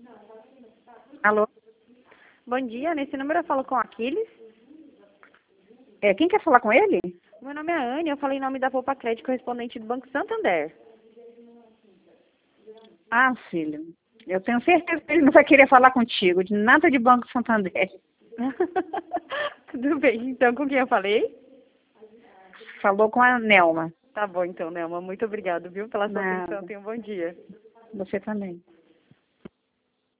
Alô? Bom dia, nesse número eu falo com Aquiles. Quem quer falar com ele? Meu nome é Anne, eu falei em nome da Poupa Crédito, correspondente do Banco Santander. Ah, filho, eu tenho certeza que ele não vai querer falar contigo, de nada de Banco Santander. Tudo bem, então com quem eu falei? Falou com a Nelma. Tá bom então, Nelma, muito obrigado, viu, pela sua Nada. atenção, tenha um bom dia. Você também.